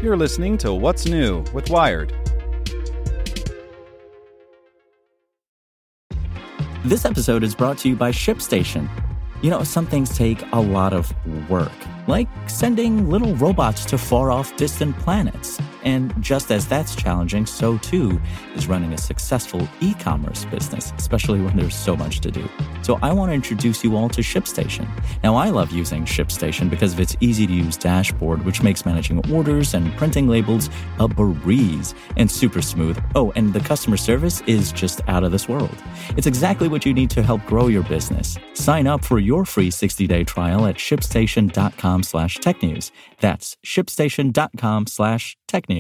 You're listening to What's New with Wired. This episode is brought to you by ShipStation. You know, some things take a lot of work, like sending little robots to far-off distant planets. And just as that's challenging, so too is running a successful e-commerce business, especially when there's so much to do. So I want to introduce you all to ShipStation. Now, I love using ShipStation because of its easy-to-use dashboard, which makes managing orders and printing labels a breeze and super smooth. Oh, and the customer service is just out of this world. It's exactly what you need to help grow your business. Sign up for your free 60-day trial at shipstation.com/technews. That's shipstation.com/technews.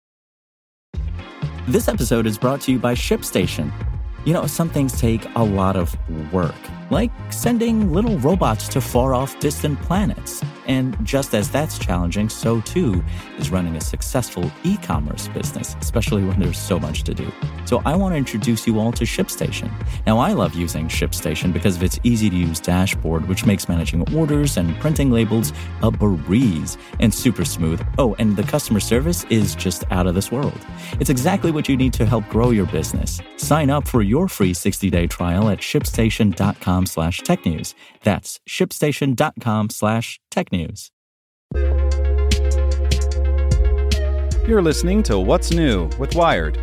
This episode is brought to you by ShipStation. You know, some things take a lot of work, like sending little robots to far-off distant planets. And just as that's challenging, so too is running a successful e-commerce business, especially when there's so much to do. So I want to introduce you all to ShipStation. Now, I love using ShipStation because of its easy-to-use dashboard, which makes managing orders and printing labels a breeze and super smooth. Oh, and the customer service is just out of this world. It's exactly what you need to help grow your business. Sign up for your free 60-day trial at shipstation.com/technews. That's shipstation.com/technews. You're listening to What's New with Wired.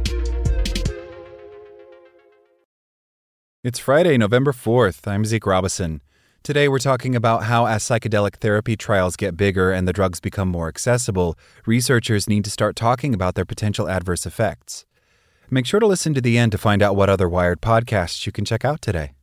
It's Friday, November 4th. I'm Zeke Robison. Today we're talking about how as psychedelic therapy trials get bigger and the drugs become more accessible, researchers need to start talking about their potential adverse effects. Make sure to listen to the end to find out what other Wired podcasts you can check out today.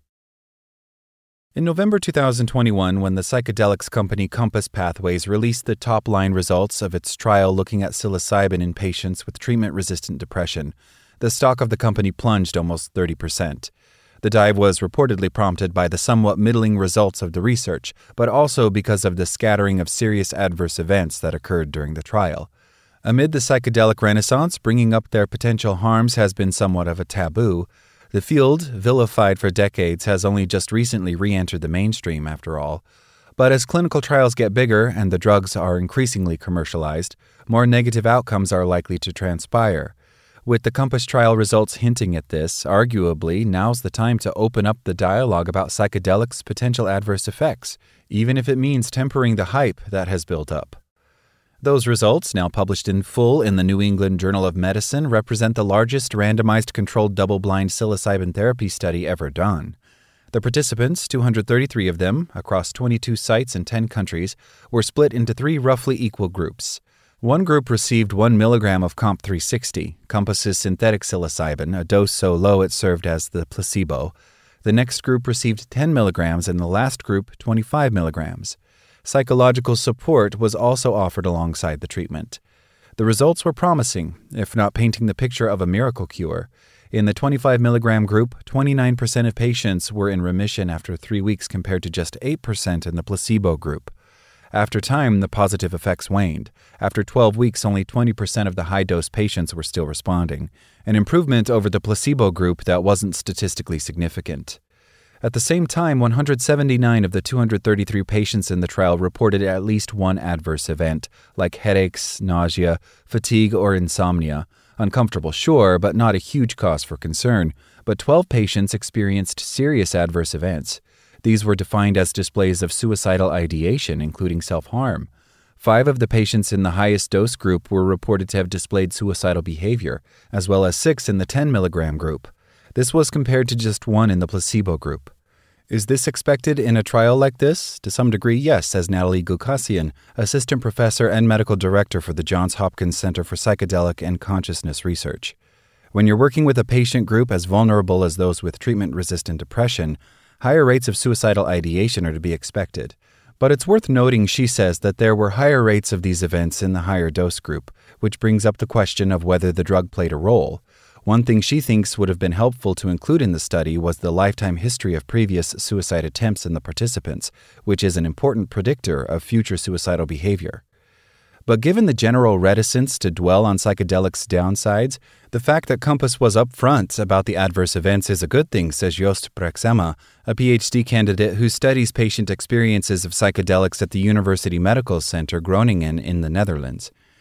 In November 2021, when the psychedelics company Compass Pathways released the top-line results of its trial looking at psilocybin in patients with treatment-resistant depression, the stock of the company plunged almost 30%. The dive was reportedly prompted by the somewhat middling results of the research, but also because of the scattering of serious adverse events that occurred during the trial. Amid the psychedelic renaissance, bringing up their potential harms has been somewhat of a taboo. The field, vilified for decades, has only just recently re-entered the mainstream, after all. But as clinical trials get bigger and the drugs are increasingly commercialized, more negative outcomes are likely to transpire. With the Compass trial results hinting at this, arguably, now's the time to open up the dialogue about psychedelics' potential adverse effects, even if it means tempering the hype that has built up. Those results, now published in full in the New England Journal of Medicine, represent the largest randomized controlled double-blind psilocybin therapy study ever done. The participants, 233 of them, across 22 sites in 10 countries, were split into 3 roughly equal groups. One group received 1 milligram of COMP360, Compass's synthetic psilocybin, a dose so low it served as the placebo. The next group received 10 milligrams and the last group 25 milligrams. Psychological support was also offered alongside the treatment. The results were promising, if not painting the picture of a miracle cure. In the 25 milligram group, 29% of patients were in remission after 3 weeks compared to just 8% in the placebo group. After time, the positive effects waned. After 12 weeks, only 20% of the high-dose patients were still responding, an improvement over the placebo group that wasn't statistically significant. At the same time, 179 of the 233 patients in the trial reported at least one adverse event, like headaches, nausea, fatigue, or insomnia. Uncomfortable, sure, but not a huge cause for concern. But 12 patients experienced serious adverse events. These were defined as displays of suicidal ideation, including self-harm. 5 of the patients in the highest dose group were reported to have displayed suicidal behavior, as well as 6 in the 10 milligram group. This was compared to just 1 in the placebo group. Is this expected in a trial like this? To some degree, yes, says Natalie Gulkasian, assistant professor and medical director for the Johns Hopkins Center for Psychedelic and Consciousness Research. When you're working with a patient group as vulnerable as those with treatment-resistant depression, higher rates of suicidal ideation are to be expected. But it's worth noting, she says, that there were higher rates of these events in the higher dose group, which brings up the question of whether the drug played a role. One thing she thinks would have been helpful to include in the study was the lifetime history of previous suicide attempts in the participants, which is an important predictor of future suicidal behavior. But given the general reticence to dwell on psychedelics' downsides, the fact that Compass was upfront about the adverse events is a good thing, says Joost Brexema, a PhD candidate who studies patient experiences of psychedelics at the University Medical Center Groningen in the Netherlands.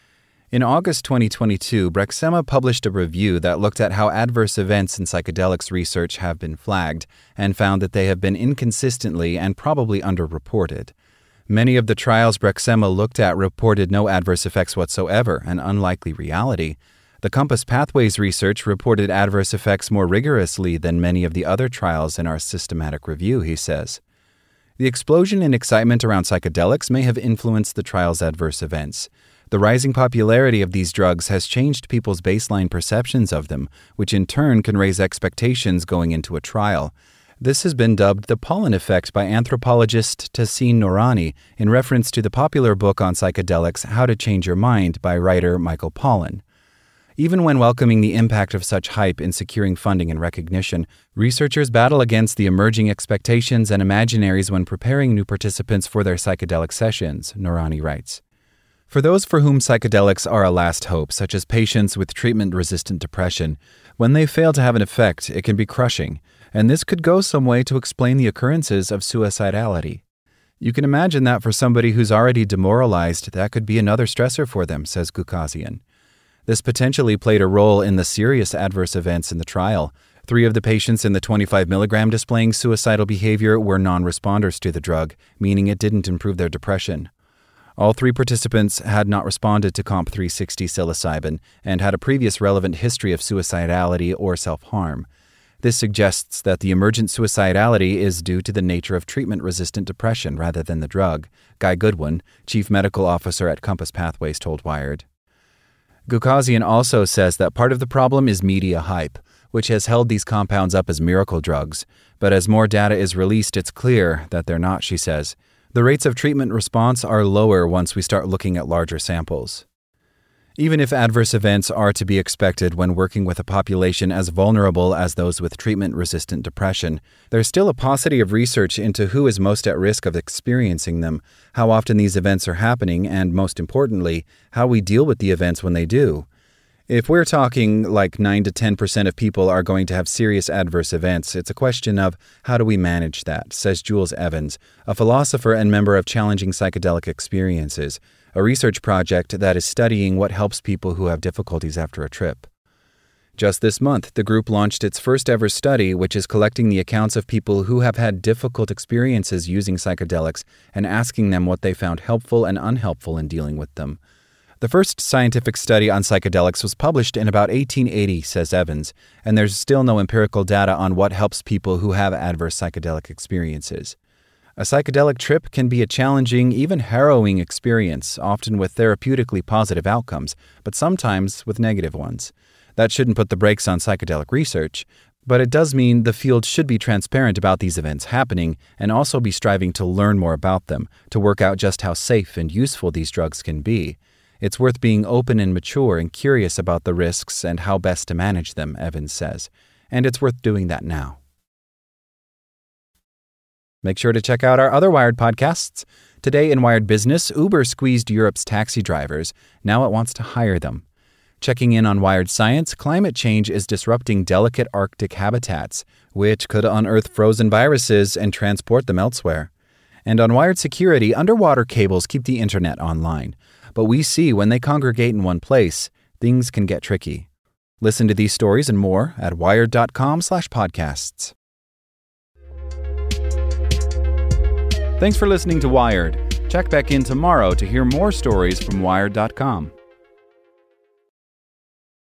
In August 2022, Brexema published a review that looked at how adverse events in psychedelics research have been flagged and found that they have been inconsistently and probably underreported. Many of the trials Brexema looked at reported no adverse effects whatsoever, an unlikely reality. The Compass Pathways research reported adverse effects more rigorously than many of the other trials in our systematic review, he says. The explosion in excitement around psychedelics may have influenced the trial's adverse events. The rising popularity of these drugs has changed people's baseline perceptions of them, which in turn can raise expectations going into a trial. This has been dubbed the pollen effect by anthropologist Tahseen Noorani in reference to the popular book on psychedelics, How to Change Your Mind, by writer Michael Pollan. Even when welcoming the impact of such hype in securing funding and recognition, researchers battle against the emerging expectations and imaginaries when preparing new participants for their psychedelic sessions, Noorani writes. For those for whom psychedelics are a last hope, such as patients with treatment-resistant depression, when they fail to have an effect, it can be crushing, and this could go some way to explain the occurrences of suicidality. You can imagine that for somebody who's already demoralized, that could be another stressor for them, says Gukazian. This potentially played a role in the serious adverse events in the trial. 3 of the patients in the 25 milligram displaying suicidal behavior were non-responders to the drug, meaning it didn't improve their depression. All 3 participants had not responded to COMP360 psilocybin and had a previous relevant history of suicidality or self-harm. This suggests that the emergent suicidality is due to the nature of treatment-resistant depression rather than the drug, Guy Goodwin, chief medical officer at Compass Pathways, told Wired. Gukazian also says that part of the problem is media hype, which has held these compounds up as miracle drugs. But as more data is released, it's clear that they're not, she says. The rates of treatment response are lower once we start looking at larger samples. Even if adverse events are to be expected when working with a population as vulnerable as those with treatment-resistant depression, there's still a paucity of research into who is most at risk of experiencing them, how often these events are happening, and most importantly, how we deal with the events when they do. If we're talking like 9 to 10% of people are going to have serious adverse events, it's a question of how do we manage that, says Jules Evans, a philosopher and member of Challenging Psychedelic Experiences, a research project that is studying what helps people who have difficulties after a trip. Just this month, the group launched its first ever study, which is collecting the accounts of people who have had difficult experiences using psychedelics and asking them what they found helpful and unhelpful in dealing with them. The first scientific study on psychedelics was published in about 1880, says Evans, and there's still no empirical data on what helps people who have adverse psychedelic experiences. A psychedelic trip can be a challenging, even harrowing experience, often with therapeutically positive outcomes, but sometimes with negative ones. That shouldn't put the brakes on psychedelic research, but it does mean the field should be transparent about these events happening and also be striving to learn more about them, to work out just how safe and useful these drugs can be. It's worth being open and mature and curious about the risks and how best to manage them, Evans says. And it's worth doing that now. Make sure to check out our other Wired podcasts. Today in Wired Business, Uber squeezed Europe's taxi drivers. Now it wants to hire them. Checking in on Wired Science, climate change is disrupting delicate Arctic habitats, which could unearth frozen viruses and transport them elsewhere. And on Wired Security, underwater cables keep the internet online. But we see when they congregate in one place, things can get tricky. Listen to these stories and more at wired.com/podcasts. Thanks for listening to Wired. Check back in tomorrow to hear more stories from Wired.com.